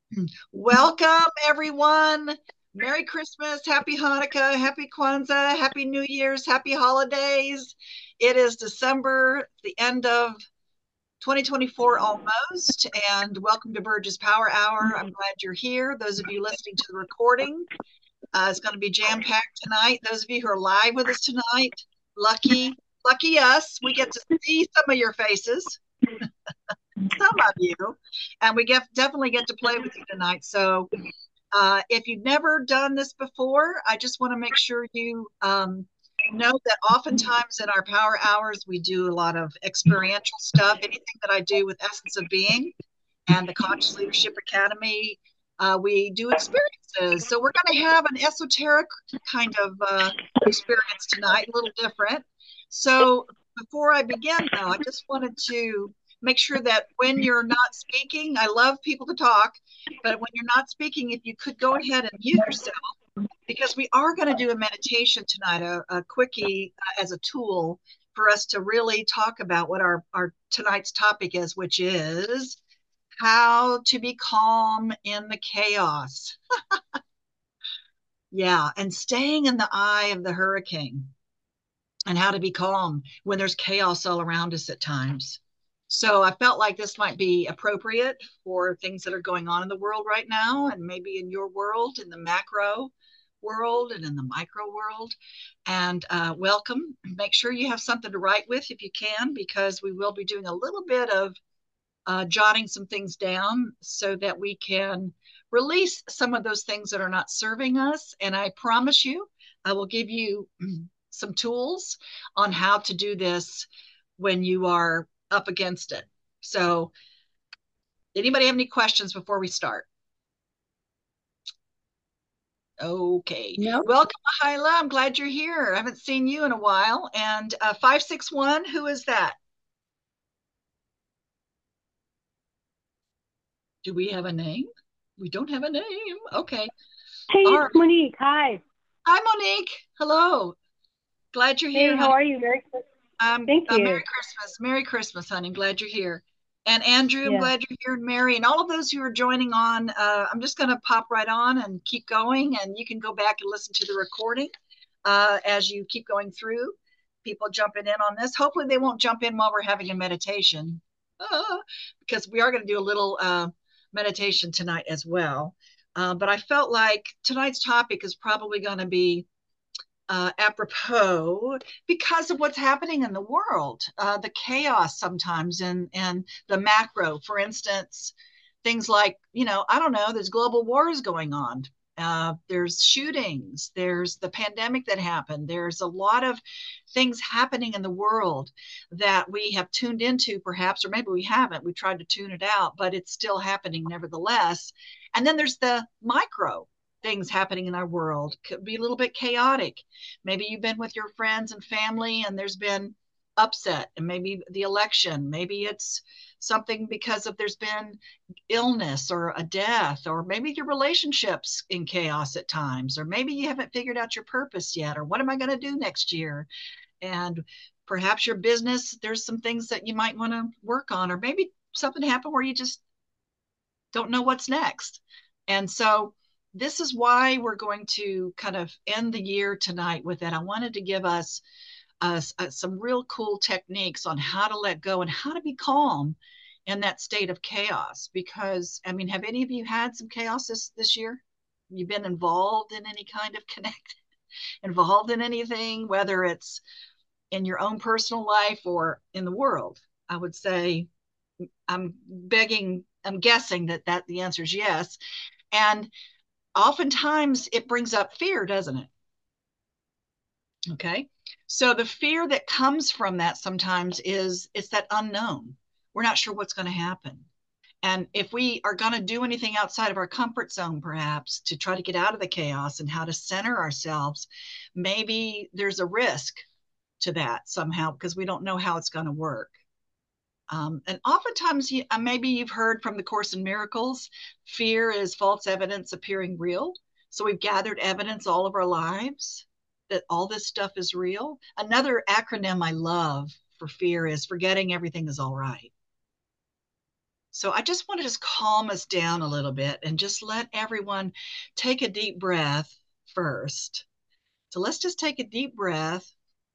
Welcome, everyone. Merry Christmas, Happy Hanukkah, Happy Kwanzaa, Happy New Year's, Happy Holidays. It is December, the end of 2024 almost, and welcome to Burgess Power Hour. I'm glad you're here. Those of you listening to the recording, it's going to be jam-packed tonight. Those of you who are live with us tonight, lucky us. We get to see some of your faces, some of you, and definitely get to play with you tonight. So if you've never done this before, I just want to make sure you know that oftentimes in our power hours, we do a lot of experiential stuff. Anything that I do with Essence of Being and the Conscious Leadership Academy, we do experiences. So we're going to have an esoteric kind of experience tonight, a little different. So before I begin, though, I just wanted to make sure that when you're not speaking, I love people to talk, but when you're not speaking, if you could go ahead and mute yourself, because we are going to do a meditation tonight, a quickie as a tool for us to really talk about what our tonight's topic is, which is how to be calm in the chaos. Yeah, and staying in the eye of the hurricane and how to be calm when there's chaos all around us at times. So I felt like this might be appropriate for things that are going on in the world right now, and maybe in your world, in the macro world and in the micro world. And welcome. Make sure you have something to write with if you can, because we will be doing a little bit of jotting some things down so that we can release some of those things that are not serving us. And I promise you, I will give you some tools on how to do this when you are up against it. So, anybody have any questions before we start? Okay. No. Welcome, Hyla. I'm glad you're here. I haven't seen you in a while. And 561, who is that? Do we have a name? We don't have a name. Okay. Hey, All it's right. Monique. Hi. Hi, Monique. Hello. Glad you're here, Hey, how honey. are you? Merry Christmas. Thank Merry you. Christmas. Merry Christmas, honey. Glad you're here. And Andrew, I'm Yeah. glad you're here. And Mary, and all of those who are joining on, I'm just going to pop right on and keep going. And you can go back and listen to the recording as you keep going through. People jumping in on this. Hopefully, they won't jump in while we're having a meditation, uh, because we are going to do a little meditation tonight as well. But I felt like tonight's topic is probably going to be apropos because of what's happening in the world, the chaos sometimes, and the macro. For instance, things like, I don't know, there's global wars going on. There's shootings. There's the pandemic that happened. There's a lot of things happening in the world that we have tuned into, perhaps, or maybe we haven't. We tried to tune it out, but it's still happening nevertheless. And then there's the micro things happening in our world. Could be a little bit chaotic. Maybe you've been with your friends and family and there's been upset, and maybe the election, maybe it's something because of there's been illness or a death, or maybe your relationships in chaos at times, or maybe you haven't figured out your purpose yet, or what am I going to do next year? And perhaps your business, there's some things that you might want to work on, or maybe something happened where you just don't know what's next. And so this is why we're going to kind of end the year tonight with that. I wanted to give us some real cool techniques on how to let go and how to be calm in that state of chaos. Because, I mean, have any of you had some chaos this year? You've been involved in any kind of connect, involved in anything, whether it's in your own personal life or in the world? I would say I'm guessing that the answer is yes. And oftentimes it brings up fear, doesn't it? Okay. So the fear that comes from that sometimes is it's that unknown. We're not sure what's going to happen. And if we are going to do anything outside of our comfort zone, perhaps to try to get out of the chaos and how to center ourselves, maybe there's a risk to that somehow because we don't know how it's going to work. And oftentimes, maybe you've heard from the Course in Miracles, fear is false evidence appearing real. So we've gathered evidence all of our lives that all this stuff is real. Another acronym I love for fear is forgetting everything is all right. So I just want to just calm us down a little bit and just let everyone take a deep breath first. So let's just take a deep breath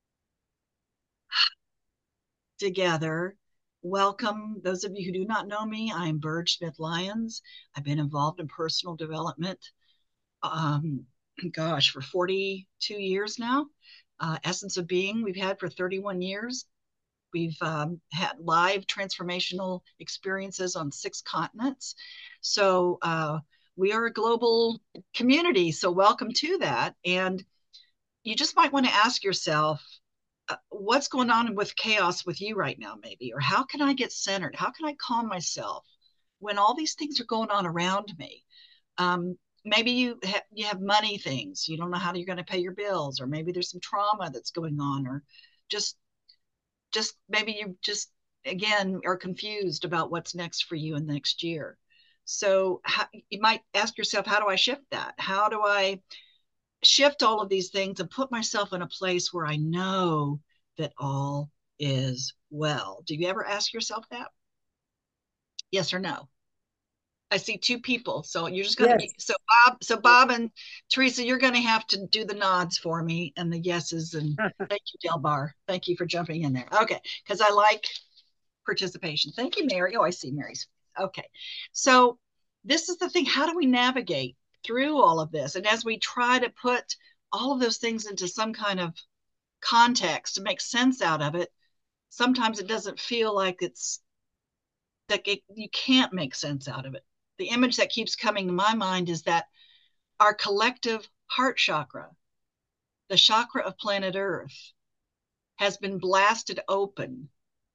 together. Welcome, those of you who do not know me. I'm Burge Smith Lyons. I've been involved in personal development, um, for 42 years now. Essence of Being, we've had for 31 years. We've had live transformational experiences on 6 continents. So we are a global community. So welcome to that. And you just might want to ask yourself, what's going on with chaos with you right now, maybe? Or how can I get centered? How can I calm myself when all these things are going on around me? Maybe you have money things. You don't know how you're going to pay your bills, or maybe there's some trauma that's going on, or just maybe you just again are confused about what's next for you in the next year. So you might ask yourself, how do I shift that? How do I shift all of these things and put myself in a place where I know that all is well? Do you ever ask yourself that? Yes or no? I see 2 people, so you're just gonna. Yes. Bob and Teresa, you're gonna have to do the nods for me and the yeses. And thank you, Del Bar. Thank you for jumping in there. Okay, because I like participation. Thank you, Mary. Oh, I see Mary's. Okay, so this is the thing. How do we navigate through all of this? And as we try to put all of those things into some kind of context to make sense out of it, sometimes it doesn't feel like you can't make sense out of it. The image that keeps coming to my mind is that our collective heart chakra, the chakra of planet Earth, has been blasted open,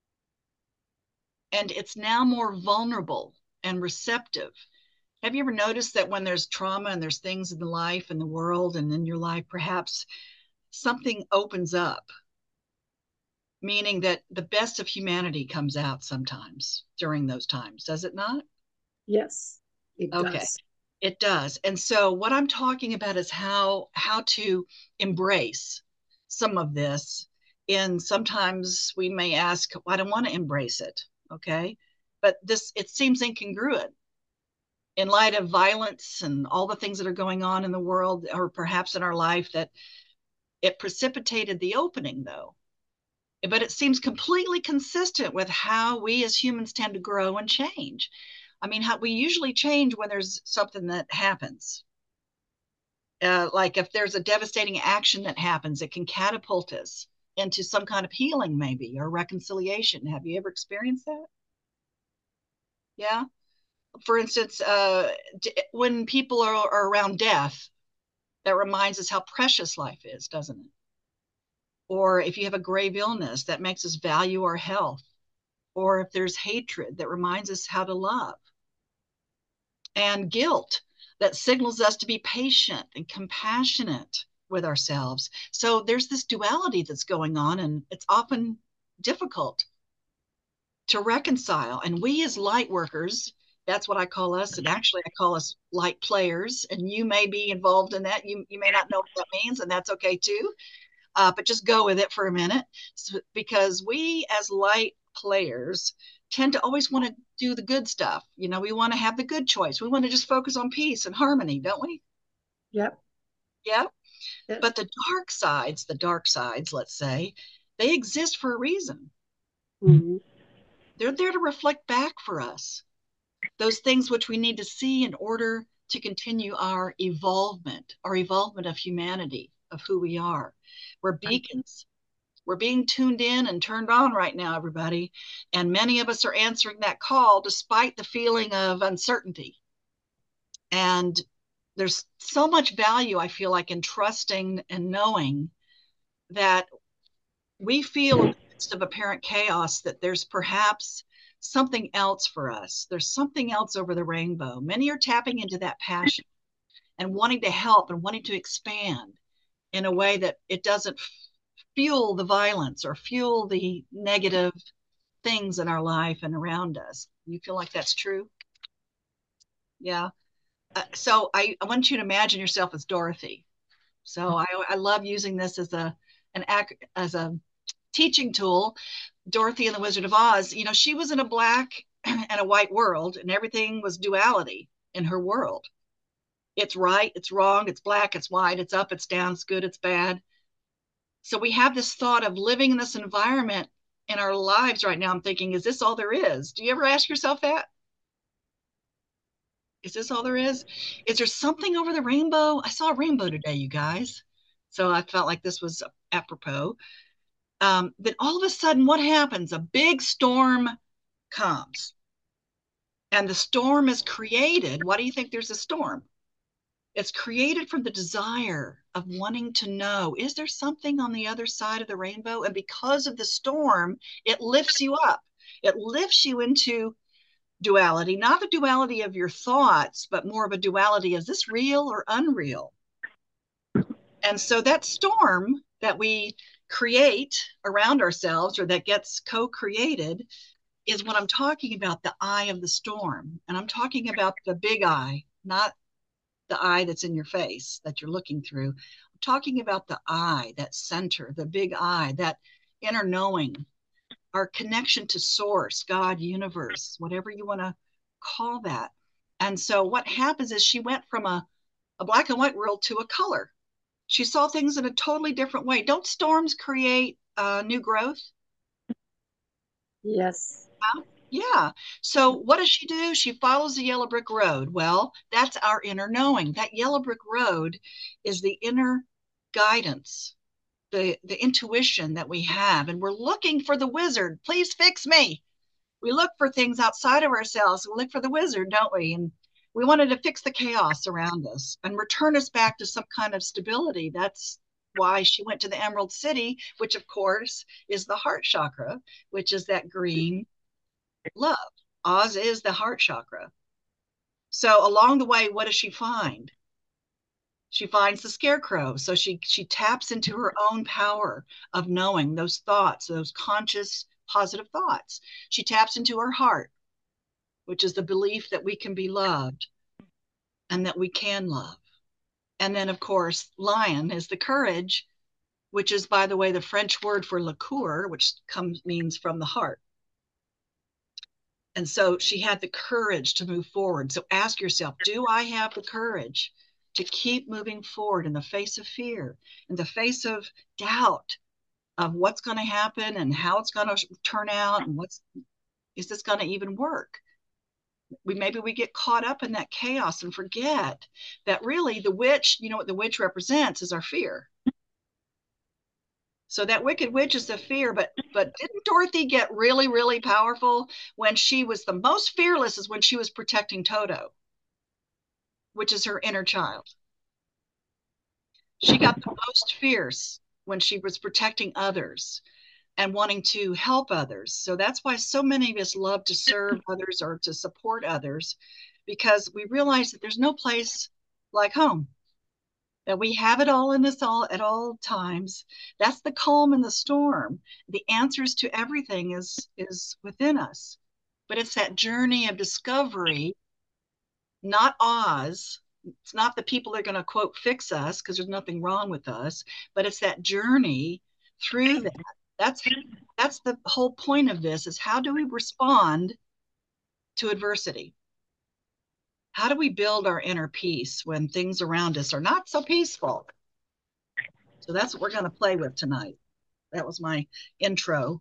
and it's now more vulnerable and receptive. Have you ever noticed that when there's trauma and there's things in the life and the world and in your life, perhaps something opens up, meaning that the best of humanity comes out sometimes during those times, does it not? Yes, it Okay, does. it does. And so what I'm talking about is how to embrace some of this. And sometimes we may ask, well, I don't want to embrace it. Okay. But it seems incongruent in light of violence and all the things that are going on in the world, or perhaps in our life, that it precipitated the opening, though. But it seems completely consistent with how we as humans tend to grow and change. I mean, how we usually change when there's something that happens. Like if there's a devastating action that happens, it can catapult us into some kind of healing, maybe, or reconciliation. Have you ever experienced that? Yeah. For instance, when people are around death, that reminds us how precious life is, doesn't it? Or if you have a grave illness, that makes us value our health. Or if there's hatred, that reminds us how to love. And guilt, that signals us to be patient and compassionate with ourselves. So there's this duality that's going on, and it's often difficult to reconcile. And we as light workers, that's what I call us. And actually, I call us light players. And you may be involved in that. You may not know what that means, and that's okay too. But just go with it for a minute, because we as light players tend to always want to do the good stuff. You know, we want to have the good choice. We want to just focus on peace and harmony, don't we? Yep. Yeah. Yes. But the dark sides, let's say, they exist for a reason. Mm-hmm. They're there to reflect back for us those things which we need to see in order to continue our evolvement of humanity, of who we are. We're beacons. We're being tuned in and turned on right now, everybody. And many of us are answering that call despite the feeling of uncertainty. And there's so much value, I feel like, in trusting and knowing that we feel in the midst of apparent chaos that there's perhaps something else for us. There's something else over the rainbow. Many are tapping into that passion and wanting to help and wanting to expand in a way that it doesn't fuel the violence or fuel the negative things in our life and around us. You feel like that's true? Yeah. So I want you to imagine yourself as Dorothy. So I love using this as a teaching tool. Dorothy and the Wizard of Oz, you know, she was in a black and a white world, and everything was duality in her world. It's right, it's wrong, it's black, it's white, it's up, it's down, it's good, it's bad. So we have this thought of living in this environment in our lives right now. I'm thinking, is this all there is? Do you ever ask yourself that? Is this all there is? Is there something over the rainbow? I saw a rainbow today, you guys. So I felt like this was apropos. Then all of a sudden, what happens? A big storm comes, and the storm is created. Why do you think there's a storm? It's created from the desire of wanting to know, is there something on the other side of the rainbow? And because of the storm, it lifts you up. It lifts you into duality, not the duality of your thoughts, but more of a duality. Is this real or unreal? And so that storm that we create around ourselves, or that gets co-created, is what I'm talking about, the eye of the storm. And I'm talking about the big eye, not the eye that's in your face that you're looking through. I'm talking about the eye, that center, the big eye, that inner knowing, our connection to source, God, universe, whatever you want to call that. And so what happens is she went from a black and white world to a color. She saw things in a totally different way. Don't storms create new growth? Yes. Yeah. So what does she do? She follows the yellow brick road. Well, that's our inner knowing. That yellow brick road is the inner guidance, the intuition that we have. And we're looking for the wizard. Please fix me. We look for things outside of ourselves. We look for the wizard, don't we? And we wanted to fix the chaos around us and return us back to some kind of stability. That's why she went to the Emerald City, which of course is the heart chakra, which is that green love. Oz is the heart chakra. So along the way, what does she find? She finds the scarecrow. So she taps into her own power of knowing those thoughts, those conscious positive thoughts. She taps into her heart, which is the belief that we can be loved and that we can love. And then, of course, lion is the courage, which is, by the way, the French word for le coeur, which means from the heart. And so she had the courage to move forward. So ask yourself, do I have the courage to keep moving forward in the face of fear, in the face of doubt of what's going to happen and how it's going to turn out and is this going to even work? Maybe we get caught up in that chaos and forget that really the witch, you know what the witch represents is our fear. So that wicked witch is the fear, but didn't Dorothy get really, really powerful when she was the most fearless is when she was protecting Toto, which is her inner child. She got the most fierce when she was protecting others and wanting to help others. So that's why so many of us love to serve others or to support others, because we realize that there's no place like home, that we have it all in us all at all times. That's the calm in the storm. The answers to everything is within us. But it's that journey of discovery, not Oz. It's not the people that are going to quote fix us because there's nothing wrong with us, but it's that journey through that. That's the whole point of this is how do we respond to adversity? How do we build our inner peace when things around us are not so peaceful? So that's what we're going to play with tonight. That was my intro.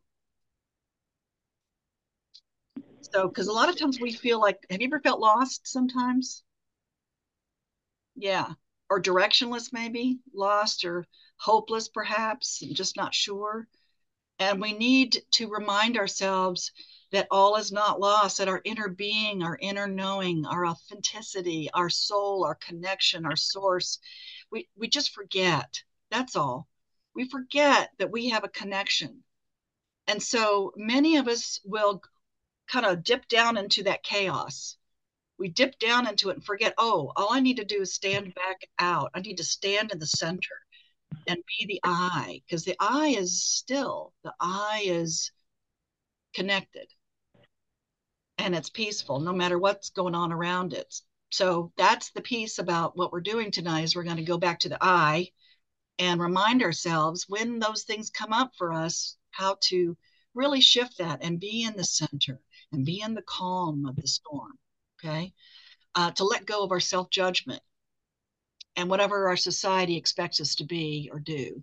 So, because a lot of times we feel like, have you ever felt lost sometimes? Yeah. Or directionless, maybe lost or hopeless, perhaps, and just not sure. And we need to remind ourselves that all is not lost, that our inner being, our inner knowing, our authenticity, our soul, our connection, our source, we just forget. That's all. We forget that we have a connection. And so many of us will kind of dip down into that chaos. We dip down into it and forget, oh, all I need to do is stand back out. I need to stand in the center and be the eye, because the eye is still, the eye is connected and it's peaceful no matter what's going on around it. So that's the piece about what we're doing tonight is we're going to go back to the eye and remind ourselves when those things come up for us, how to really shift that and be in the center and be in the calm of the storm. Okay. To let go of our self judgment and whatever our society expects us to be or do.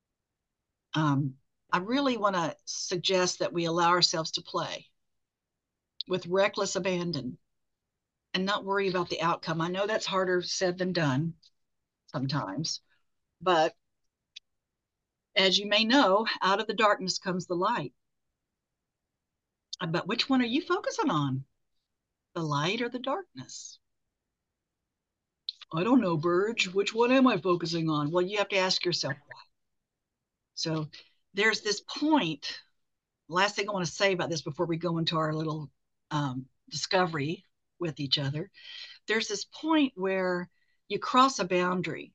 I really want to suggest that we allow ourselves to play with reckless abandon and not worry about the outcome. I know that's harder said than done sometimes, but as you may know, out of the darkness comes the light. But which one are you focusing on? The light or the darkness? I don't know, Burge. Which one am I focusing on? Well, you have to ask yourself that. So there's this point. Last thing I want to say about this before we go into our little discovery with each other. There's this point where you cross a boundary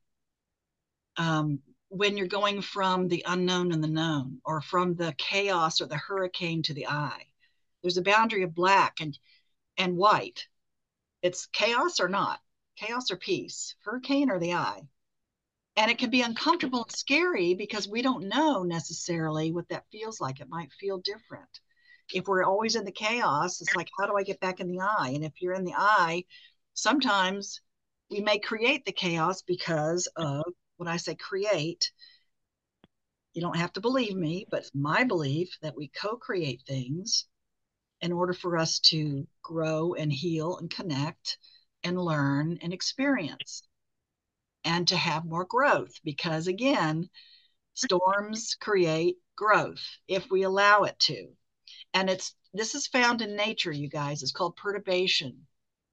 when you're going from the unknown and the known, or from the chaos or the hurricane to the eye. There's a boundary of black and white. It's chaos or not, chaos or peace, hurricane or the eye. And it can be uncomfortable and scary because we don't know necessarily what that feels like. It might feel different. If we're always in the chaos, it's like, how do I get back in the eye? And if you're in the eye, sometimes we may create the chaos because of, when I say create, you don't have to believe me, but it's my belief that we co-create things in order for us to grow and heal and connect and learn and experience and to have more growth. Because again, storms create growth if we allow it to. And this is found in nature, you guys. It's called perturbation.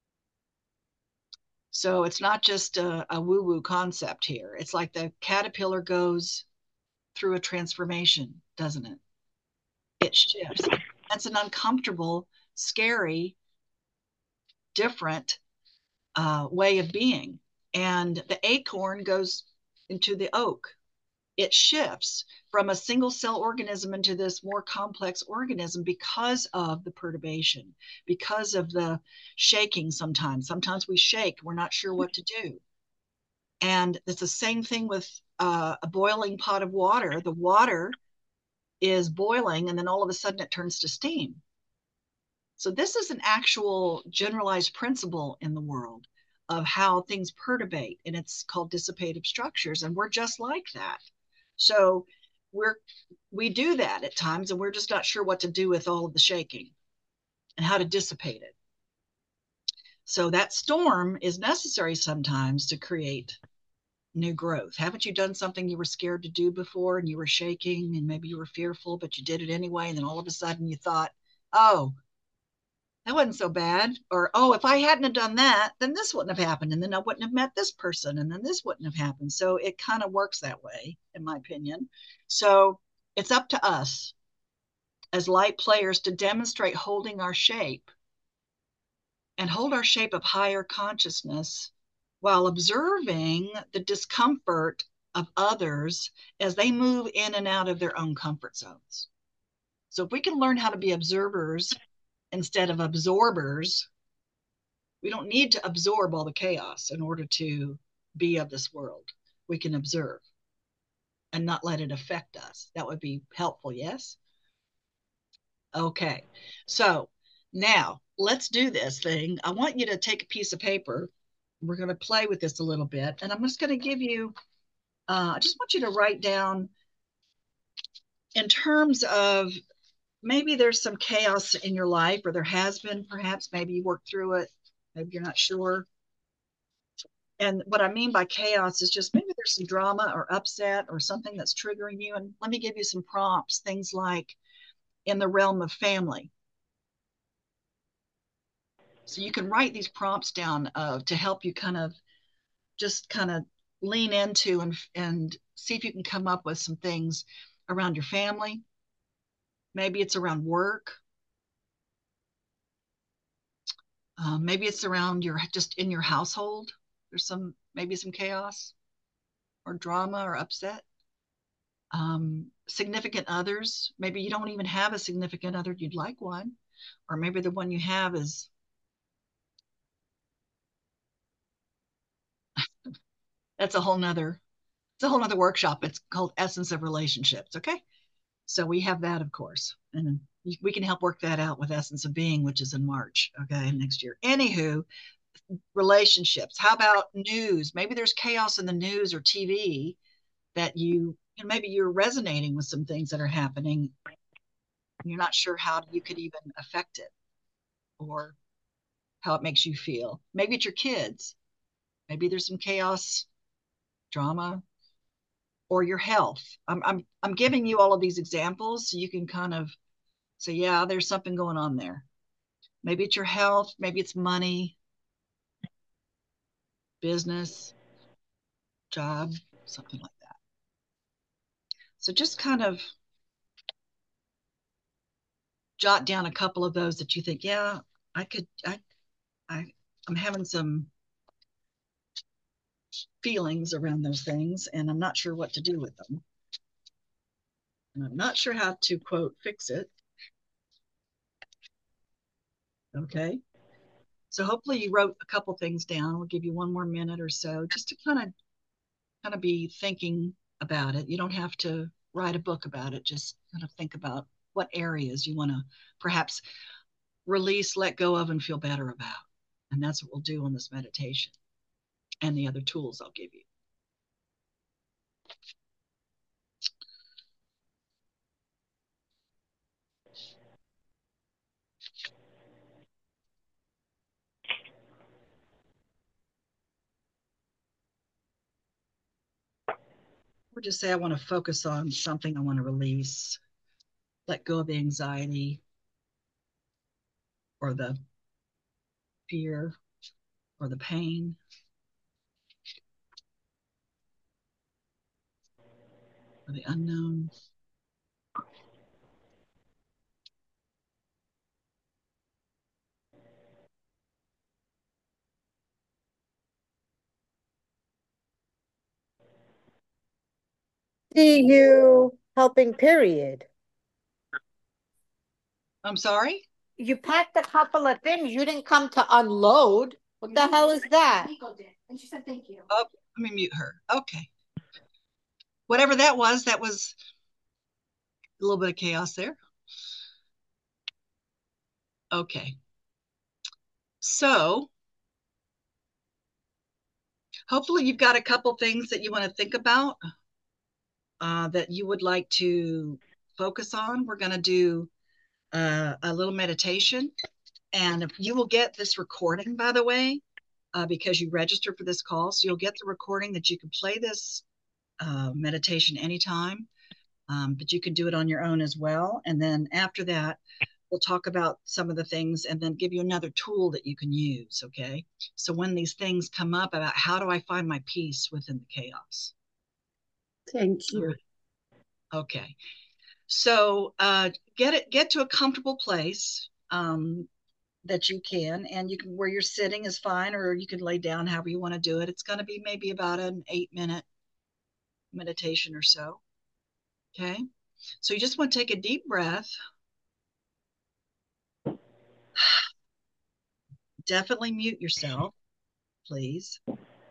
So it's not just a woo-woo concept here. It's like the caterpillar goes through a transformation, doesn't it? It shifts. That's an uncomfortable, scary, different way of being. And the acorn goes into the oak. It shifts from a single cell organism into this more complex organism because of the perturbation, because of the shaking sometimes. Sometimes we shake, we're not sure what to do. And it's the same thing with a boiling pot of water. The water is boiling, and then all of a sudden it turns to steam. So this is an actual generalized principle in the world of how things perturbate, and it's called dissipative structures, and we're just like that. So we do that at times, and we're just not sure what to do with all of the shaking and how to dissipate it. So that storm is necessary sometimes to create new growth. Haven't you done something you were scared to do before and you were shaking and maybe you were fearful, but you did it anyway, and then all of a sudden you thought, oh, that wasn't so bad. Or, oh, if I hadn't have done that, then this wouldn't have happened. And then I wouldn't have met this person. And then this wouldn't have happened. So it kind of works that way, in my opinion. So it's up to us as light players to demonstrate holding our shape and hold our shape of higher consciousness while observing the discomfort of others as they move in and out of their own comfort zones. So if we can learn how to be observers instead of absorbers, we don't need to absorb all the chaos in order to be of this world. We can observe and not let it affect us. That would be helpful, yes? Okay, so now let's do this thing. I want you to take a piece of paper. We're going to play with this a little bit, and I'm just going to give you, I just want you to write down in terms of maybe there's some chaos in your life, or there has been perhaps, maybe you worked through it, maybe you're not sure. And what I mean by chaos is just maybe there's some drama or upset or something that's triggering you. And let me give you some prompts, things like in the realm of family. So you can write these prompts down to help you kind of lean into and see if you can come up with some things around your family. Maybe it's around work. Maybe it's around just in your household. There's maybe some chaos or drama or upset. Significant others. Maybe you don't even have a significant other. You'd like one. Or maybe the one you have is that's a whole nother workshop. It's called Essence of Relationships. Okay. So we have that, of course, and we can help work that out with Essence of Being, which is in March, okay, next year. Anywho, relationships. How about news? Maybe there's chaos in the news or TV that maybe you're resonating with some things that are happening. You're not sure how you could even affect it or how it makes you feel. Maybe it's your kids. Maybe there's some chaos, drama, or your health. I'm giving you all of these examples so you can kind of say, yeah, there's something going on there. Maybe it's your health, maybe it's money, business, job, something like that. So just kind of jot down a couple of those that you think, yeah, I could, I'm having some feelings around those things, and I'm not sure what to do with them. And I'm not sure how to, quote, fix it. Okay. So hopefully you wrote a couple things down. We'll give you one more minute or so just to kind of be thinking about it. You don't have to write a book about it. Just kind of think about what areas you want to perhaps release, let go of, and feel better about. And that's what we'll do on this meditation and the other tools I'll give you. Or just say, I want to focus on something I want to release, let go of the anxiety or the fear or the pain or the unknown. See you helping, period. I'm sorry? You packed a couple of things. You didn't come to unload. What the hell is that? Nico did, and she said thank you. Oh, let me mute her. Okay. Whatever that was a little bit of chaos there. Okay. So hopefully you've got a couple things that you want to think about that you would like to focus on. We're going to do a little meditation, and you will get this recording, by the way, because you registered for this call. So you'll get the recording that you can play this meditation anytime, but you can do it on your own as well. And then after that, we'll talk about some of the things and then give you another tool that you can use. Okay. So when these things come up about how do I find my peace within the chaos? Thank you. Okay. So get to a comfortable place that you can, and you can, where you're sitting is fine, or you can lay down however you want to do it. It's going to be maybe about an 8-minute meditation or so. Okay. So you just want to take a deep breath. Definitely mute yourself, please.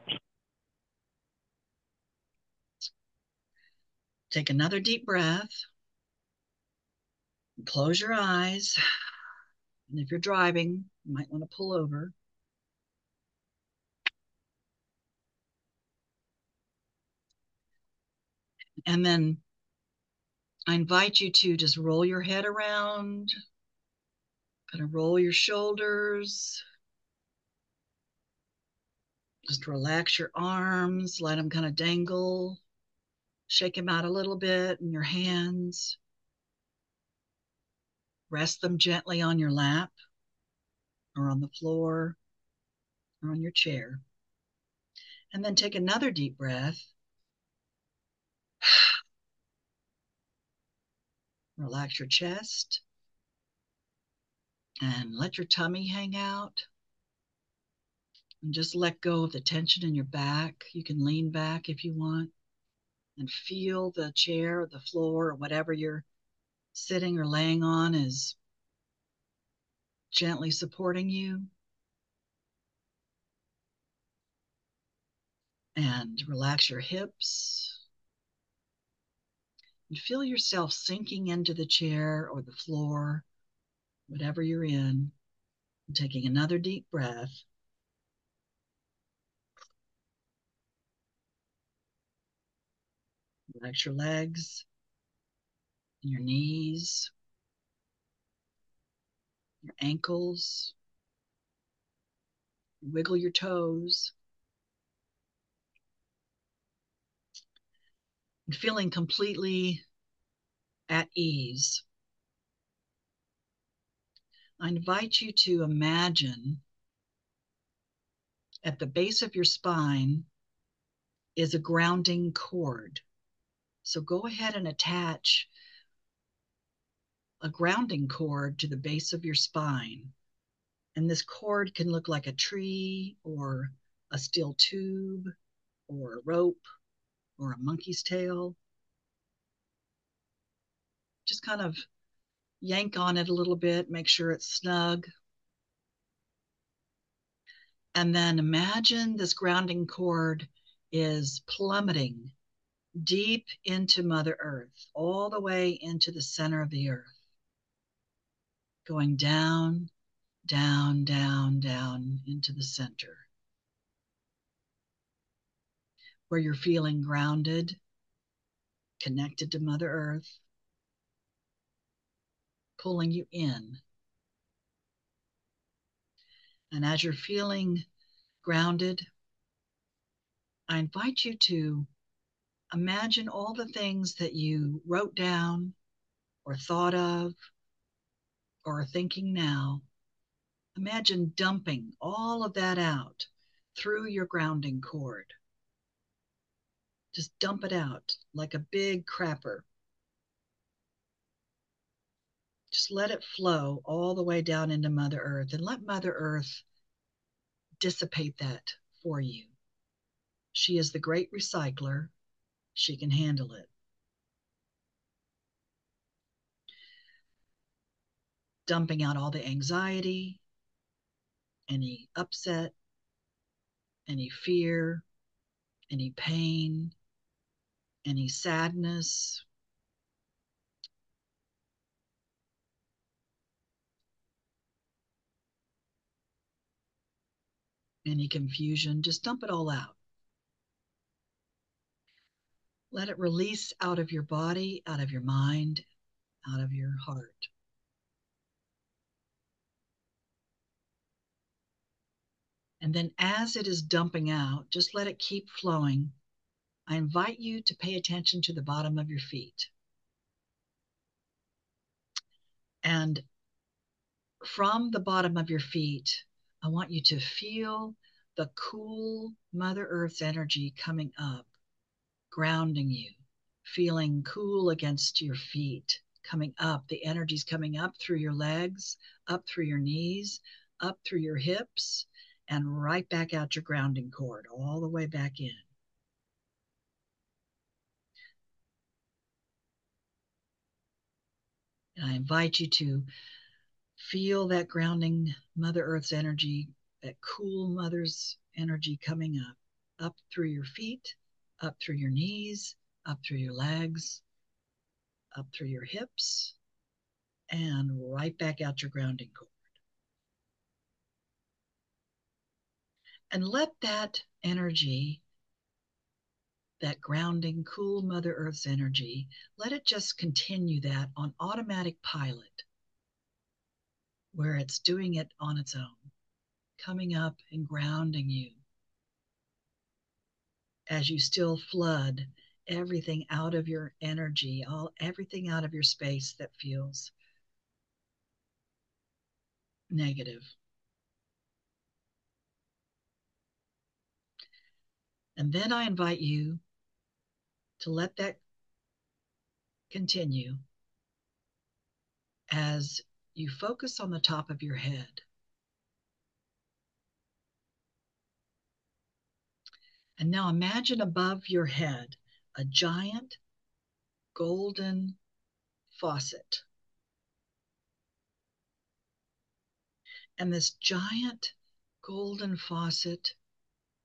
Take another deep breath. Close your eyes. And if you're driving, you might want to pull over. And then I invite you to just roll your head around, kind of roll your shoulders. Just relax your arms, let them kind of dangle. Shake them out a little bit in your hands. Rest them gently on your lap or on the floor or on your chair. And then take another deep breath. Relax your chest and let your tummy hang out. And just let go of the tension in your back. You can lean back if you want and feel the chair or the floor or whatever you're sitting or laying on is gently supporting you. And relax your hips. And feel yourself sinking into the chair or the floor, whatever you're in, and taking another deep breath. Relax your legs, your knees, your ankles. Wiggle your toes. And feeling completely at ease, I invite you to imagine at the base of your spine is a grounding cord. So go ahead and attach a grounding cord to the base of your spine. And this cord can look like a tree or a steel tube or a rope or a monkey's tail. Just kind of yank on it a little bit, make sure it's snug. And then imagine this grounding cord is plummeting deep into Mother Earth, all the way into the center of the earth, going down, down, down, down into the center, where you're feeling grounded, connected to Mother Earth, pulling you in. And as you're feeling grounded, I invite you to imagine all the things that you wrote down or thought of or are thinking now. Imagine dumping all of that out through your grounding cord. Just dump it out like a big crapper. Just let it flow all the way down into Mother Earth and let Mother Earth dissipate that for you. She is the great recycler. She can handle it. Dumping out all the anxiety, any upset, any fear, any pain, any sadness, any confusion. Just dump it all out. Let it release out of your body, out of your mind, out of your heart. And then as it is dumping out, just let it keep flowing. I invite you to pay attention to the bottom of your feet. And from the bottom of your feet, I want you to feel the cool Mother Earth's energy coming up, grounding you, feeling cool against your feet, coming up. The energy's coming up through your legs, up through your knees, up through your hips, and right back out your grounding cord, all the way back in. And I invite you to feel that grounding Mother Earth's energy, that cool Mother's energy coming up through your feet, up through your knees, up through your legs, up through your hips, and right back out your grounding cord. And let that energy, that grounding, cool Mother Earth's energy, let it just continue that on automatic pilot, where it's doing it on its own, coming up and grounding you as you still flood everything out of your energy, everything out of your space that feels negative. And then I invite you to let that continue as you focus on the top of your head. And now imagine above your head a giant golden faucet. And this giant golden faucet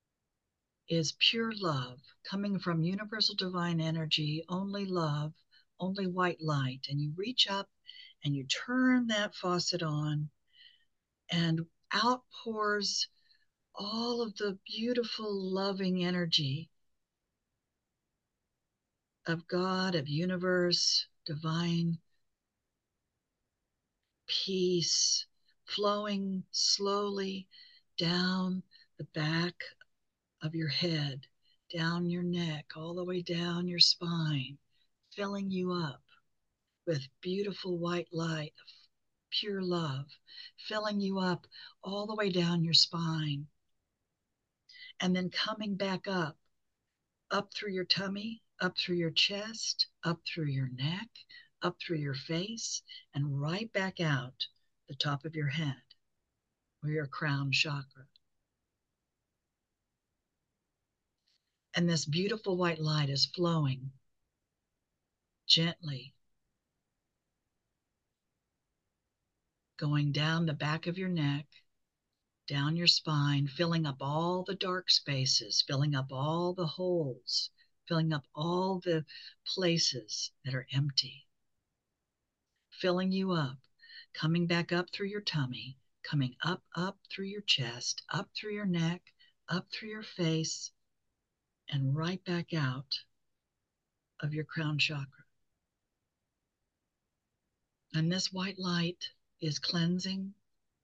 is pure love coming from universal divine energy, only love, only white light. And you reach up and you turn that faucet on, and out pours all of the beautiful, loving energy of God, of universe, divine peace, flowing slowly down the back of your head, down your neck, all the way down your spine, filling you up with beautiful white light of pure love, filling you up all the way down your spine, and then coming back up through your tummy, up through your chest, up through your neck, up through your face, and right back out the top of your head, or your crown chakra. And this beautiful white light is flowing gently, going down the back of your neck, down your spine, filling up all the dark spaces, filling up all the holes, filling up all the places that are empty, filling you up, coming back up through your tummy, coming up through your chest, up through your neck, up through your face, and right back out of your crown chakra. And this white light is cleansing,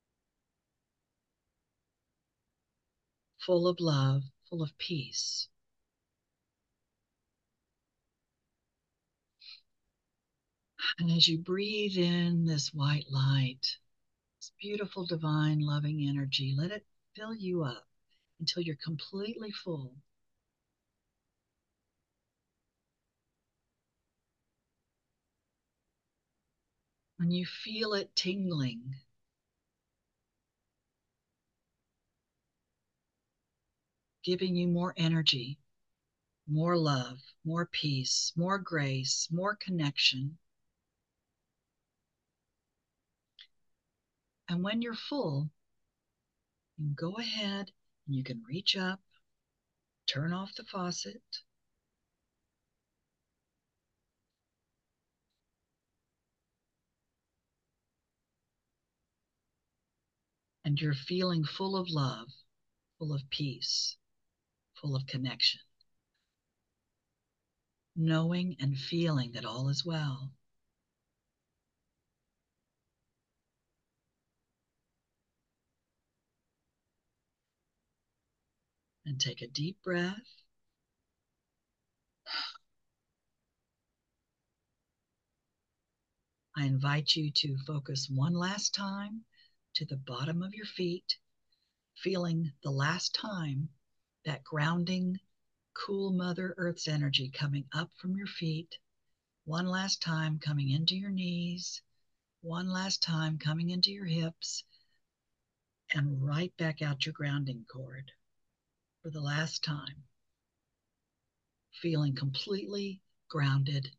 full of love, full of peace. And as you breathe in this white light, this beautiful, divine, loving energy, let it fill you up until you're completely full. When you feel it tingling, giving you more energy, more love, more peace, more grace, more connection. And when you're full, you can go ahead and you can reach up, turn off the faucet, and you're feeling full of love, full of peace, full of connection, knowing and feeling that all is well. And take a deep breath. I invite you to focus one last time to the bottom of your feet, feeling the last time that grounding, cool Mother Earth's energy coming up from your feet, one last time coming into your knees, one last time coming into your hips, and right back out your grounding cord for the last time, feeling completely grounded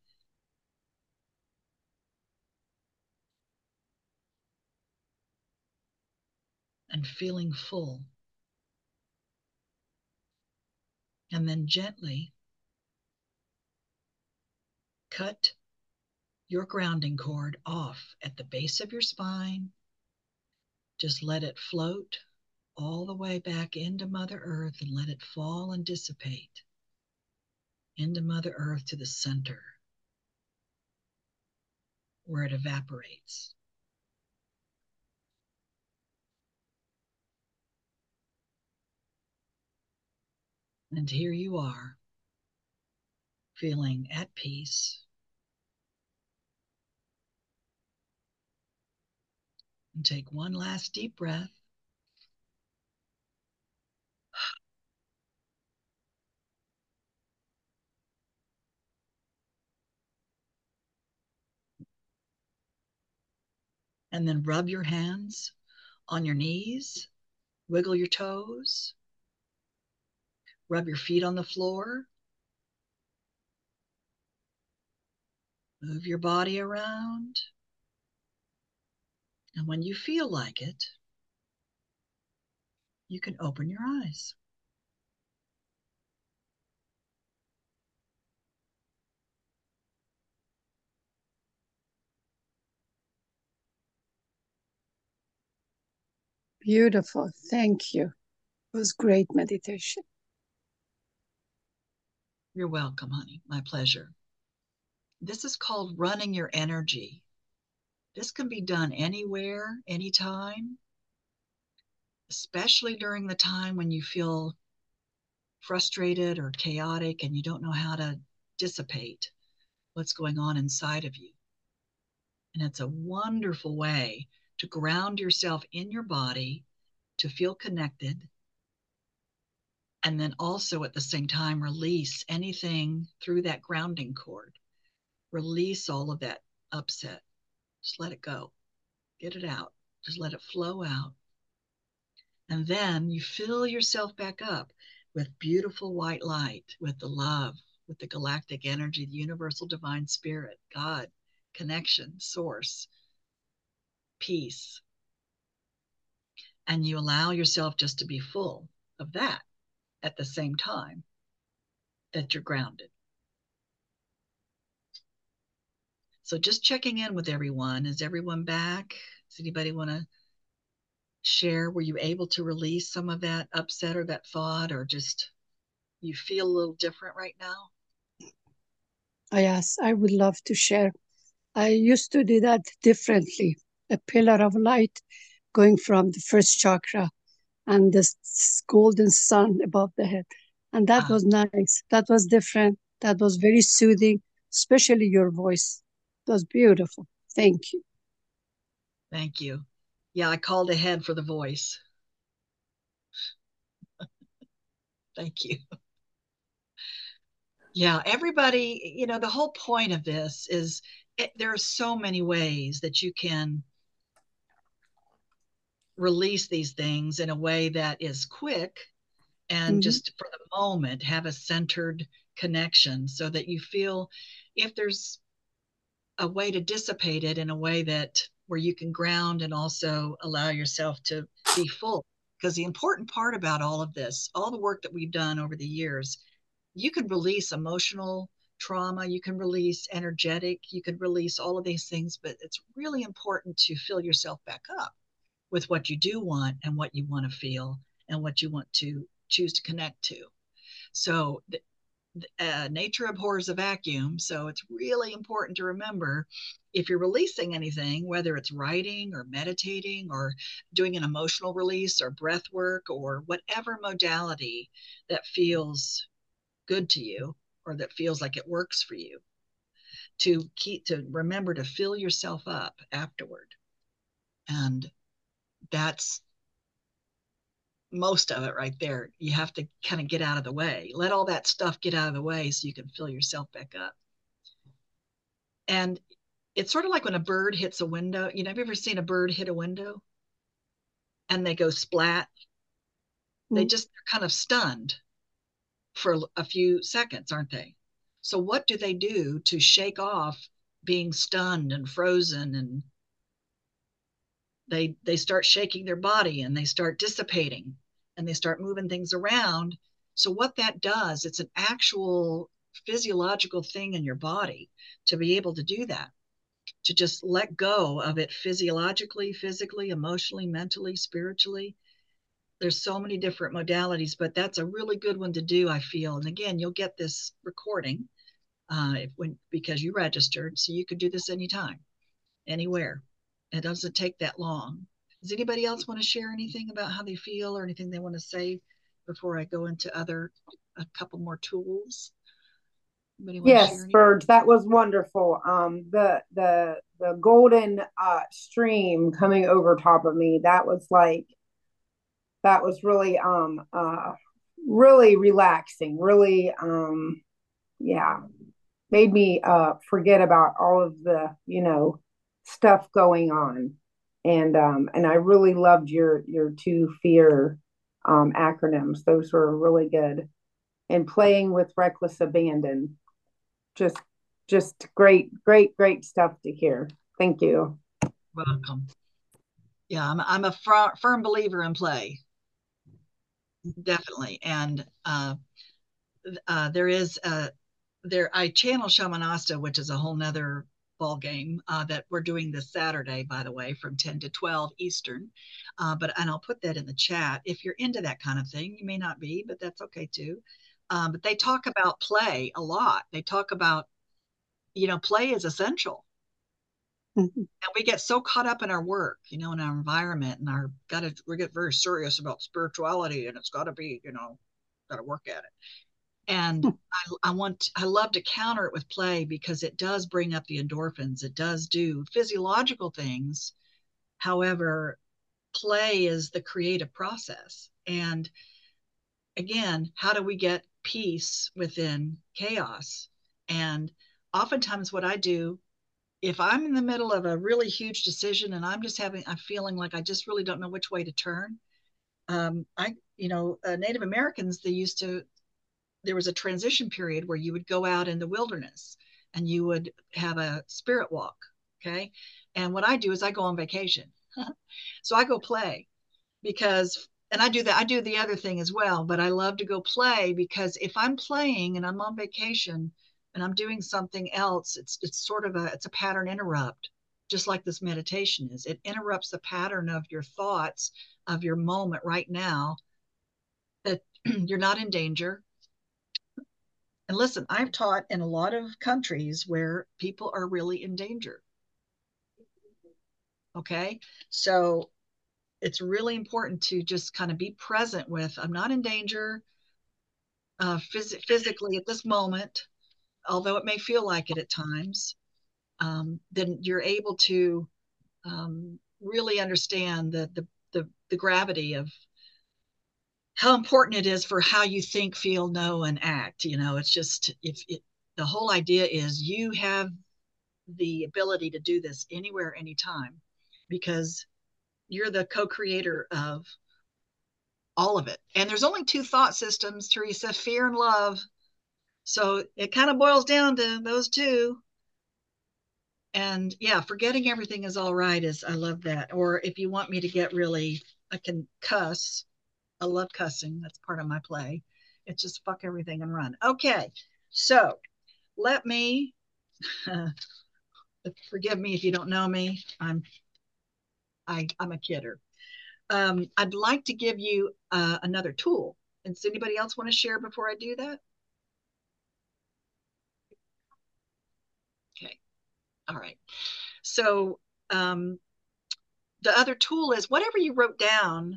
and feeling full. And then gently cut your grounding cord off at the base of your spine. Just let it float all the way back into Mother Earth and let it fall and dissipate into Mother Earth to the center where it evaporates. And here you are, feeling at peace. And take one last deep breath. And then rub your hands on your knees, wiggle your toes, rub your feet on the floor, move your body around. And when you feel like it, you can open your eyes. Beautiful. Thank you. It was great meditation. You're welcome, honey. My pleasure. This is called running your energy. This can be done anywhere, anytime, especially during the time when you feel frustrated or chaotic and you don't know how to dissipate what's going on inside of you. And it's a wonderful way to ground yourself in your body, to feel connected, and then also at the same time release anything through that grounding cord. Release all of that upset. Just let it go. Get it out. Just let it flow out. And then you fill yourself back up with beautiful white light, with the love, with the galactic energy, the universal divine spirit, God, connection, source, peace. And you allow yourself just to be full of that at the same time that you're grounded. So just checking in with everyone. Is everyone back? Does anybody want to share? Were you able to release some of that upset or that thought, or just you feel a little different right now? Yes, I would love to share. I used to do that differently. A pillar of light going from the first chakra and the golden sun above the head. And that was nice. That was different. That was very soothing, especially your voice. It was beautiful. Thank you. Thank you. Yeah, I called ahead for the voice. Thank you. Yeah, everybody, the whole point of this is there are so many ways that you can release these things in a way that is quick and just for the moment have a centered connection so that you feel if there's a way to dissipate it in a way that where you can ground and also allow yourself to be full. Because the important part about all of this, all the work that we've done over the years, you can release emotional trauma, you can release energetic, you can release all of these things, but it's really important to fill yourself back up with what you do want and what you want to feel and what you want to choose to connect to. So nature abhors a vacuum. So it's really important to remember if you're releasing anything, whether it's writing or meditating or doing an emotional release or breath work or whatever modality that feels good to you or that feels like it works for you, to remember to fill yourself up afterward. And that's most of it right there. You have to kind of get out of the way. Let all that stuff get out of the way so you can fill yourself back up. And it's sort of like when a bird hits a window. Have you ever seen a bird hit a window and they go splat? They're kind of stunned for a few seconds, aren't they? So what do they do to shake off being stunned and frozen? And they start shaking their body and they start dissipating and they start moving things around. So what that does, it's an actual physiological thing in your body to be able to do that, to just let go of it physiologically, physically, emotionally, mentally, spiritually. There's so many different modalities, but that's a really good one to do, I feel. And again, you'll get this recording because you registered, so you could do this anytime, anywhere. It doesn't take that long. Does anybody else want to share anything about how they feel or anything they want to say before I go into a couple more tools? Yes, Burge, that was wonderful. The golden stream coming over top of me, that was really really relaxing, really made me forget about all of the stuff going on. And I really loved your two fear acronyms. Those were really good. And playing with reckless abandon. Just great stuff to hear. Thank you. Welcome. Yeah, I'm a firm believer in play. Definitely. And I channel Shamanasta, which is a whole nother ball game that we're doing this Saturday, by the way, from 10 to 12 Eastern. And I'll put that in the chat. If you're into that kind of thing, you may not be, but that's okay too. But they talk about play a lot. They talk about, play is essential. Mhm. And we get so caught up in our work, in our environment, and we get very serious about spirituality, and it's got to be, got to work at it. And I love to counter it with play because it does bring up the endorphins. It does do physiological things. However, play is the creative process. And again, how do we get peace within chaos? And oftentimes what I do, if I'm in the middle of a really huge decision and I'm feeling like I just really don't know which way to turn. Native Americans, there was a transition period where you would go out in the wilderness and you would have a spirit walk. Okay. And what I do is I go on vacation. So I go play and I do that. I do the other thing as well, but I love to go play because if I'm playing and I'm on vacation and I'm doing something else, it's sort of it's a pattern interrupt, just like this meditation is. It interrupts the pattern of your thoughts of your moment right now, that you're not in danger. And listen, I've taught in a lot of countries where people are really in danger. Okay. So it's really important to just kind of be present with, I'm not in danger physically at this moment, although it may feel like it at times. Then you're able to really understand the gravity of how important it is for how you think, feel, know, and act. It's just, the whole idea is you have the ability to do this anywhere, anytime, because you're the co-creator of all of it. And there's only two thought systems, Teresa, fear and love. So it kind of boils down to those two. And yeah, forgetting everything is all right I love that. Or if you want me to get really, I can cuss. I love cussing. That's part of my play. It's just fuck everything and run. Okay. So let me, forgive me if you don't know me. I'm a kidder. I'd like to give you another tool. And does anybody else want to share before I do that? Okay. All right. So the other tool is whatever you wrote down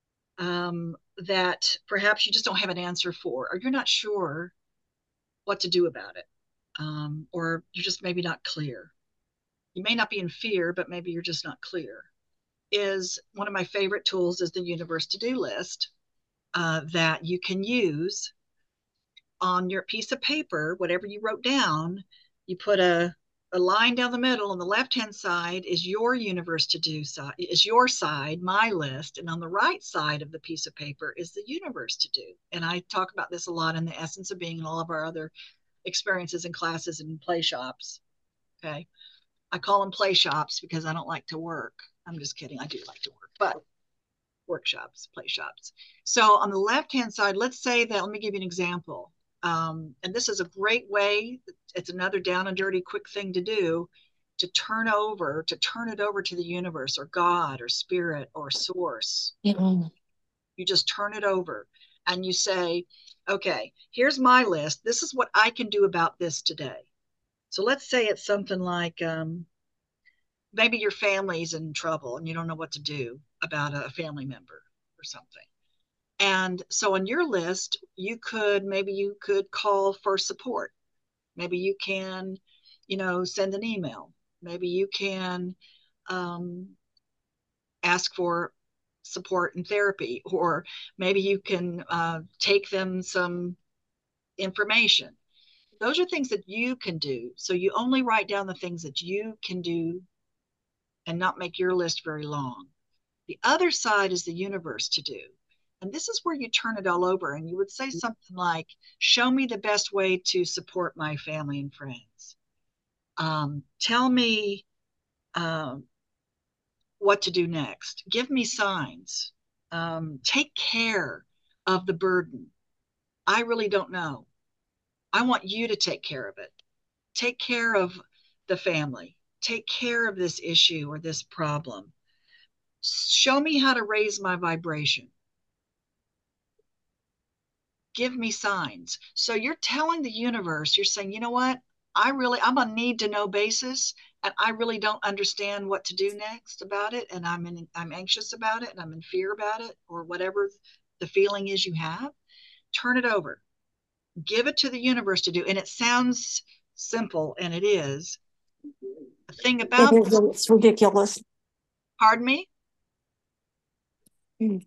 that perhaps you just don't have an answer for, or you're not sure what to do about it, or you're just maybe not clear. You may not be in fear, but maybe you're just not clear. Is one of my favorite tools is the universe to-do list that you can use on your piece of paper. Whatever you wrote down, you put a line down the middle. On the left-hand side is your universe to do side, is your side, my list. And on the right side of the piece of paper is the universe to do. And I talk about this a lot in the Essence of Being and all of our other experiences and classes and play shops. Okay. I call them play shops because I don't like to work. I'm just kidding. I do like to work, but workshops, play shops. So on the left-hand side, let's say that, let me give you an example. And this is a great way. It's another down and dirty, quick thing to do, to turn it over to the universe or God or spirit or source. Mm-hmm. You just turn it over and you say, okay, here's my list. This is what I can do about this today. So let's say it's something like, maybe your family's in trouble and you don't know what to do about a family member or something. And so on your list, maybe you could call for support. Maybe you can, send an email. Maybe you can ask for support and therapy, or maybe you can take them some information. Those are things that you can do. So you only write down the things that you can do and not make your list very long. The other side is the universe to do. And this is where you turn it all over and you would say something like, show me the best way to support my family and friends. Tell me what to do next. Give me signs. Take care of the burden. I really don't know. I want you to take care of it. Take care of the family. Take care of this issue or this problem. Show me how to raise my vibration. Give me signs. So you're telling the universe, you're saying, you know what? I'm on need to know basis, and I really don't understand what to do next about it. And I'm anxious about it, and I'm in fear about it, or whatever the feeling is you have. Turn it over. Give it to the universe to do. And it sounds simple, and it is. The thing about it is, it's ridiculous. Pardon me? Mm.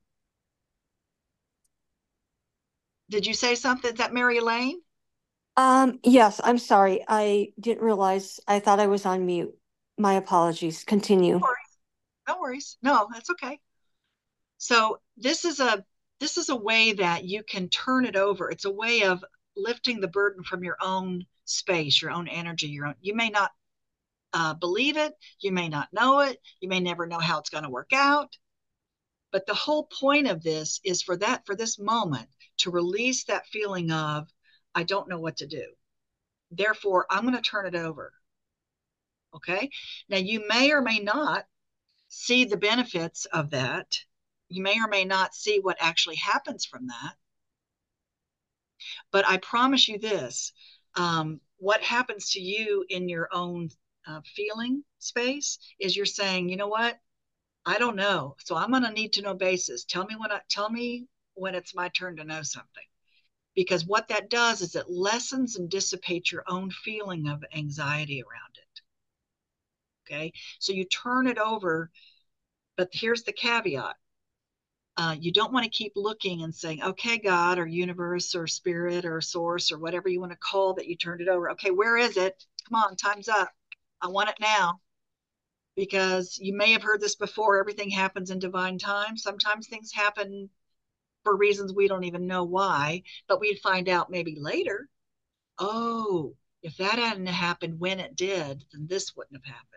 Did you say something? Is that Mary Elaine? Yes, I'm sorry. I didn't realize. I thought I was on mute. My apologies. Continue. No worries. No, that's okay. So this is a way that you can turn it over. It's a way of lifting the burden from your own space, your own energy, you may not believe it, you may not know it, you may never know how it's going to work out. But the whole point of this is for this moment to release that feeling of, I don't know what to do. Therefore, I'm going to turn it over. Okay. Now you may or may not see the benefits of that. You may or may not see what actually happens from that. But I promise you this, what happens to you in your own feeling space is you're saying, you know what? I don't know. So I'm on a need to know basis. Tell me when it's my turn to know something. Because what that does is it lessens and dissipates your own feeling of anxiety around it. Okay. So you turn it over, but here's the caveat. You don't want to keep looking and saying, okay, God or universe or spirit or source or whatever you want to call that you turned it over. Okay, where is it? Come on, time's up. I want it now. Because you may have heard this before, everything happens in divine time. Sometimes things happen for reasons we don't even know why, but we'd find out maybe later. Oh, if that hadn't happened when it did, then this wouldn't have happened.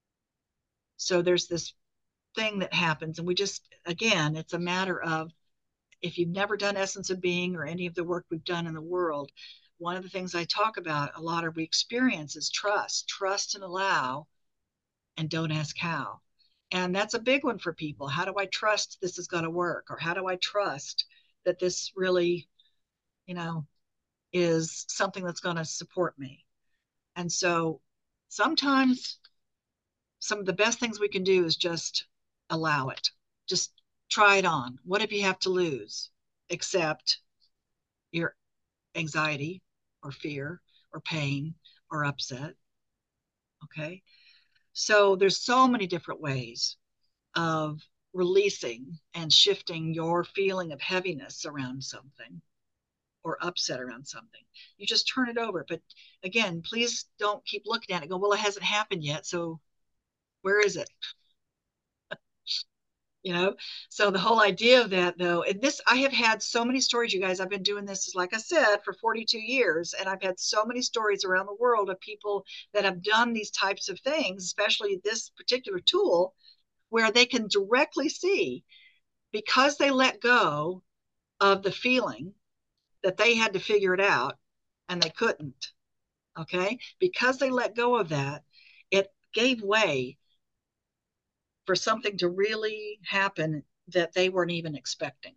So there's this thing that happens, and we just, again, it's a matter of, if you've never done Essence of Being or any of the work we've done in the world, one of the things I talk about a lot of we experience is trust and allow, and don't ask how. And that's a big one for people. How do I trust this is going to work? Or how do I trust that this really, is something that's going to support me? And so sometimes some of the best things we can do is just allow it. Just try it on. What if you have to lose? Except your anxiety or fear or pain or upset. Okay. So there's so many different ways of releasing and shifting your feeling of heaviness around something or upset around something. You just turn it over. But again, please don't keep looking at it and go, well, it hasn't happened yet. So where is it? So the whole idea of that, though, and this, I have had so many stories, you guys. I've been doing this, like I said, for 42 years, and I've had so many stories around the world of people that have done these types of things, especially this particular tool, where they can directly see, because they let go of the feeling that they had to figure it out and they couldn't. Okay. Because they let go of that, it gave way for something to really happen that they weren't even expecting,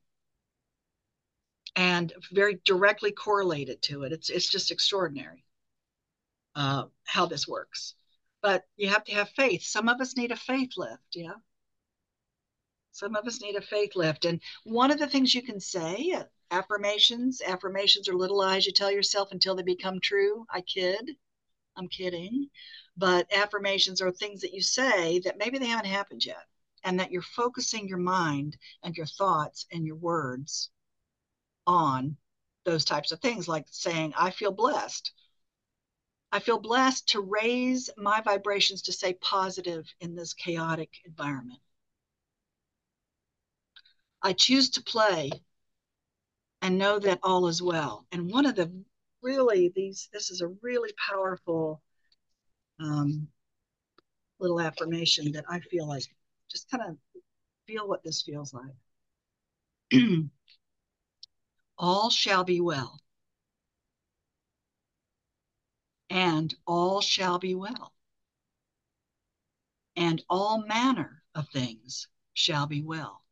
and very directly correlated to it. It's just extraordinary how this works. But you have to have faith. Some of us need a faith lift. Some of us need a faith lift. And one of the things you can say, affirmations are little lies you tell yourself until they become true. I'm kidding. But affirmations are things that you say that maybe they haven't happened yet, and that you're focusing your mind and your thoughts and your words on those types of things, like saying, I feel blessed. I feel blessed to raise my vibrations to say positive in this chaotic environment. I choose to play and know that all is well. And one of the this is a really powerful little affirmation that I feel like, just kind of feel what this feels like. All shall be well. And all shall be well. and all manner of things shall be well.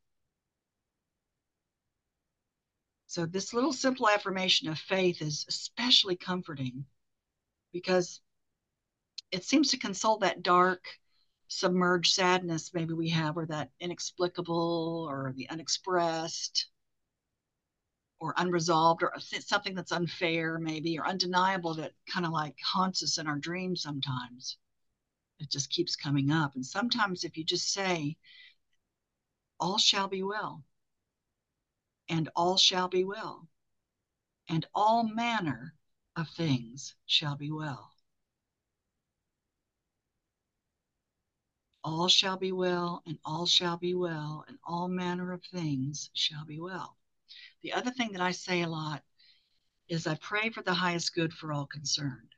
So this little simple affirmation of faith is especially comforting because it seems to console that dark, submerged sadness maybe we have, or that inexplicable or the unexpressed or unresolved, or something that's unfair maybe, or undeniable, that kind of like haunts us in our dreams sometimes. It just keeps coming up. And sometimes if you just say, all shall be well, and all shall be well, and all manner of things shall be well. All shall be well, and all shall be well, and all manner of things shall be well. The other thing that I say a lot is I pray for the highest good for all concerned.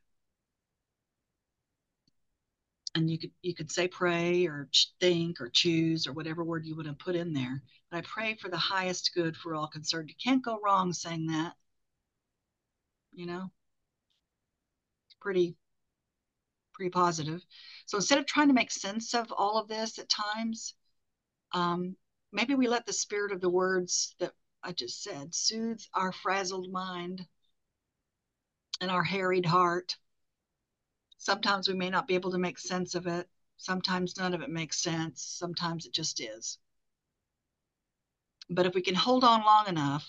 And you could say pray or think or choose or whatever word you want to put in there. But I pray for the highest good for all concerned. You can't go wrong saying that. You know, it's pretty positive. So instead of trying to make sense of all of this at times, maybe we let the spirit of the words that I just said soothe our frazzled mind and our harried heart. Sometimes we may not be able to make sense of it. Sometimes none of it makes sense. Sometimes it just is. But if we can hold on long enough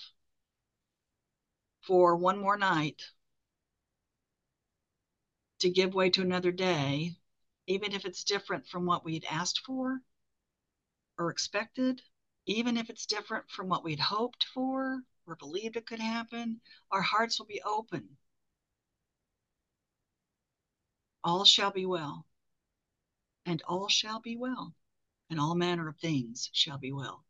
for one more night to give way to another day, even if it's different from what we'd asked for or expected, even if it's different from what we'd hoped for or believed it could happen, our hearts will be open. All shall be well, and all shall be well, and all manner of things shall be well.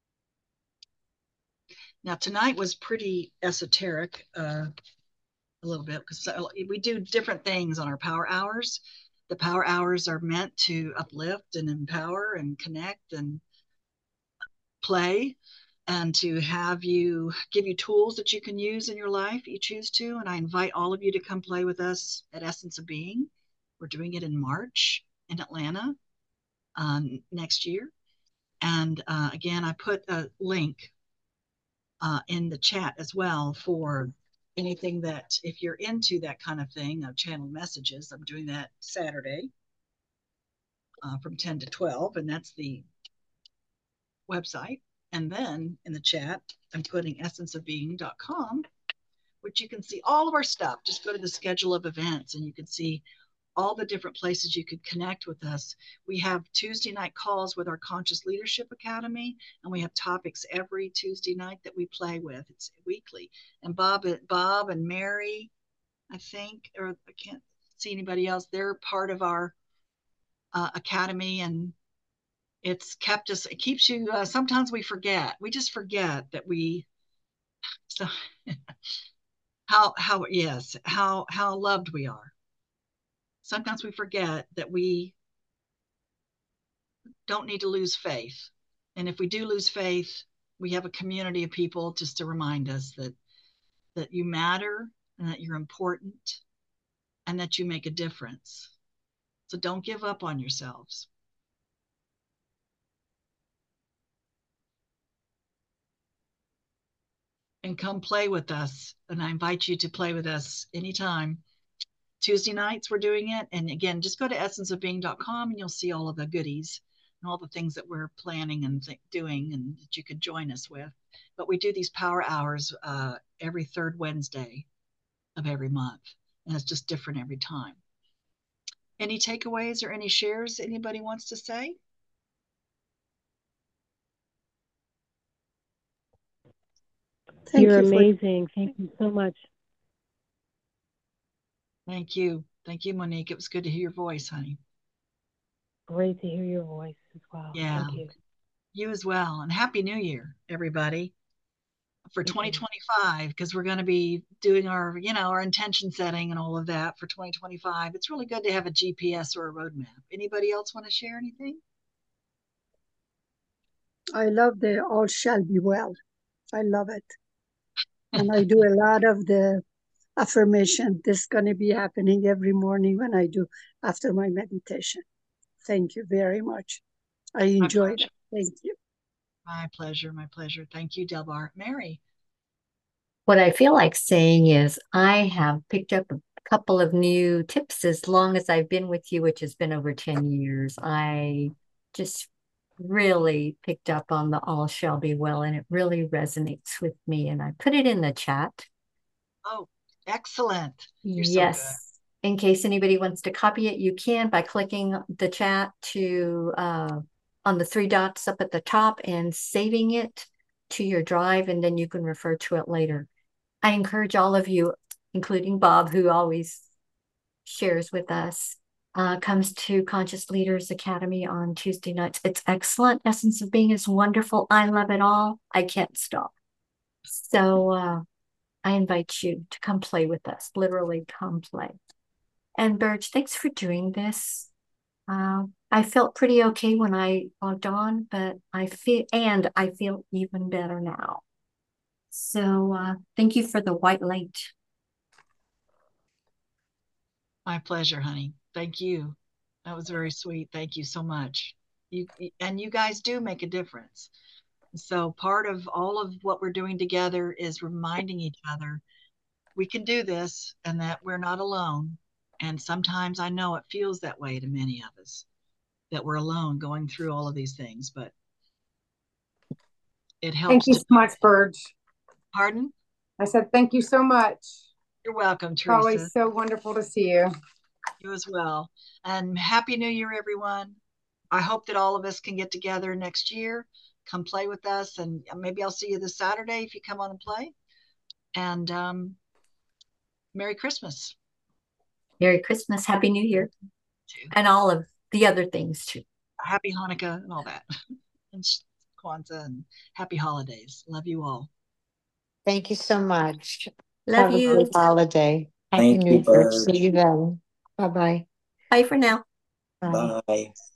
Now, tonight was pretty esoteric, a little bit, because we do different things on our power hours. The power hours are meant to uplift and empower and connect and play, and to give you tools that you can use in your life if you choose to. And I invite all of you to come play with us at Essence of Being. We're doing it in March in Atlanta next year. And again, I put a link in the chat as well for anything that, if you're into that kind of thing, channel messages. I'm doing that Saturday from 10 to 12, and that's the website. And then in the chat, I'm putting essenceofbeing.com, which you can see all of our stuff. Just go to the schedule of events and you can see all the different places you could connect with us. We have Tuesday night calls with our Conscious Leadership Academy, and we have topics every Tuesday night that we play with. It's weekly. And Bob and Mary, I think, or I can't see anybody else, they're part of our academy, and it keeps you, sometimes we just forget that so how loved we are. Sometimes we forget that we don't need to lose faith. And if we do lose faith, we have a community of people just to remind us that you matter and that you're important and that you make a difference. So don't give up on yourselves. And come play with us. And I invite you to play with us anytime. Tuesday nights we're doing it. And again, just go to essenceofbeing.com and you'll see all of the goodies and all the things that we're planning and doing and that you could join us with. But we do these power hours every third Wednesday of every month. And it's just different every time. Any takeaways or any shares anybody wants to say? You're amazing. Thank you so much. Thank you. Thank you, Monique. It was good to hear your voice, honey. Great to hear your voice as well. Yeah. Thank you. You as well. And Happy New Year, everybody, for 2025, because we're going to be doing our intention setting and all of that for 2025. It's really good to have a GPS or a roadmap. Anybody else want to share anything? I love the all shall be well. I love it. And I do a lot of the affirmation. This is going to be happening every morning when I do after my meditation. Thank you very much. I enjoyed it. Thank you. My pleasure. My pleasure. Thank you, Delbar. Mary. What I feel like saying is I have picked up a couple of new tips as long as I've been with you, which has been over 10 years. I just really picked up on the all shall be well, and it really resonates with me. And I put it in the chat. Oh, excellent. You're Yes. so good. In case anybody wants to copy it, you can by clicking the chat to on the three dots up at the top and saving it to your drive, and then you can refer to it later. I encourage all of you, including Bob, who always shares with us, comes to Conscious Leaders Academy on Tuesday nights. It's excellent. Essence of Being is wonderful. I love it all. I can't stop. So I invite you to come play with us, literally come play. And Burge, thanks for doing this. I felt pretty okay when I logged on, but I feel even better now. So thank you for the white light. My pleasure, honey. Thank you. That was very sweet. Thank you so much. You guys do make a difference. So part of all of what we're doing together is reminding each other we can do this and that we're not alone. And sometimes I know it feels that way to many of us, that we're alone going through all of these things, but it helps. Thank you so much, Burge. Pardon? I said thank you so much. You're welcome, Teresa. Always so wonderful to see you. You as well. And Happy New Year, everyone. I hope that all of us can get together next year, come play with us, and maybe I'll see you this Saturday if you come on and play. And Merry Christmas. Merry Christmas, Happy New Year, and all of the other things too. Happy Hanukkah and all that. And Kwanzaa and happy holidays. Love you all. Thank you so much. Love Have you. a good holiday. Happy Thank New you, Year. Burge. See you then. Bye-bye. Bye for now. Bye. Bye.